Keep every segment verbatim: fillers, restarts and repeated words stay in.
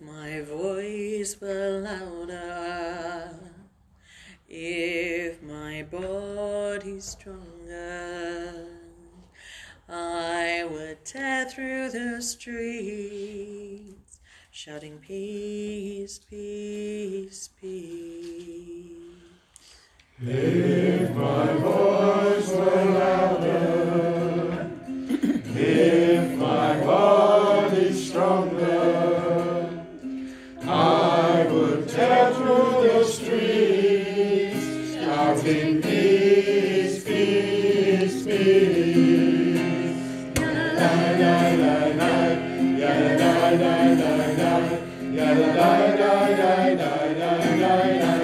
my voice were louder, if my body stronger, I would tear through the streets, shouting peace, peace, peace. If my voice were louder, if my body stronger, I would tear through the streets, shouting peace, peace, peace. La la la la, la la la la la, la la la la la la la la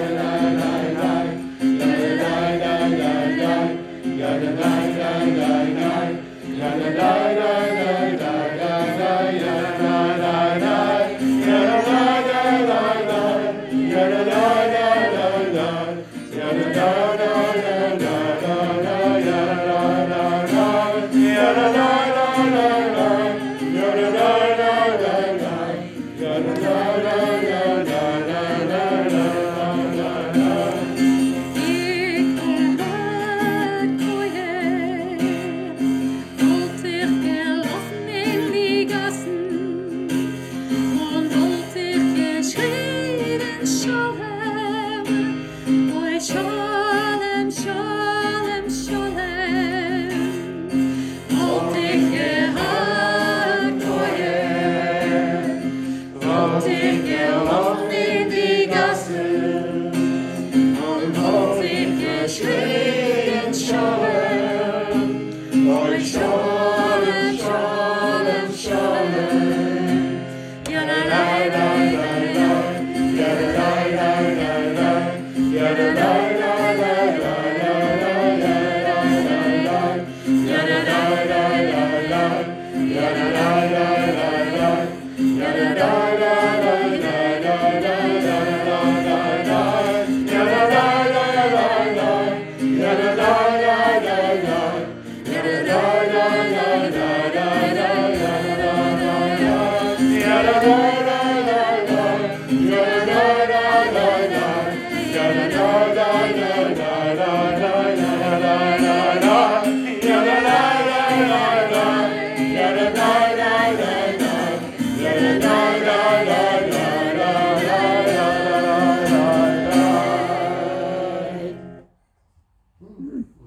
Shalom, shalom, shalom. Wollt ik gehad gooien, wollt ik gelaufen in die gassen, und wollt ik geschrien shalom, oi shalom, shalom, shalom. Ja la la la la la, ja la la la la la, ja la la. Hmm.